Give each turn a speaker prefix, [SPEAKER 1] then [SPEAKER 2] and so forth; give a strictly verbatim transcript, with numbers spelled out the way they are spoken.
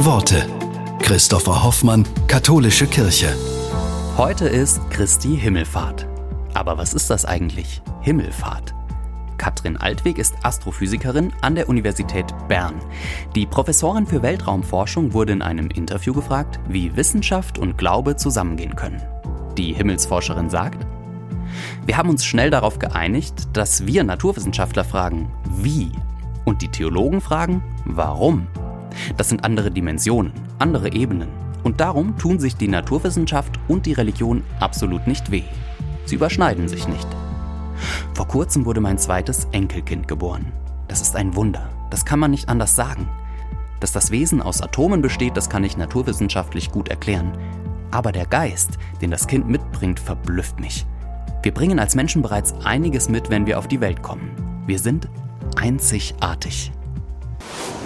[SPEAKER 1] Worte. Christopher Hoffmann, Katholische Kirche.
[SPEAKER 2] Heute ist Christi Himmelfahrt. Aber was ist das eigentlich? Himmelfahrt. Katrin Altweg ist Astrophysikerin an der Universität Bern. Die Professorin für Weltraumforschung wurde in einem Interview gefragt, wie Wissenschaft und Glaube zusammengehen können. Die Himmelsforscherin sagt: Wir haben uns schnell darauf geeinigt, dass wir Naturwissenschaftler fragen, wie? Und die Theologen fragen, warum? Das sind andere Dimensionen, andere Ebenen. Und darum tun sich die Naturwissenschaft und die Religion absolut nicht weh. Sie überschneiden sich nicht. Vor kurzem wurde mein zweites Enkelkind geboren. Das ist ein Wunder. Das kann man nicht anders sagen. Dass das Wesen aus Atomen besteht, das kann ich naturwissenschaftlich gut erklären. Aber der Geist, den das Kind mitbringt, verblüfft mich. Wir bringen als Menschen bereits einiges mit, wenn wir auf die Welt kommen. Wir sind einzigartig.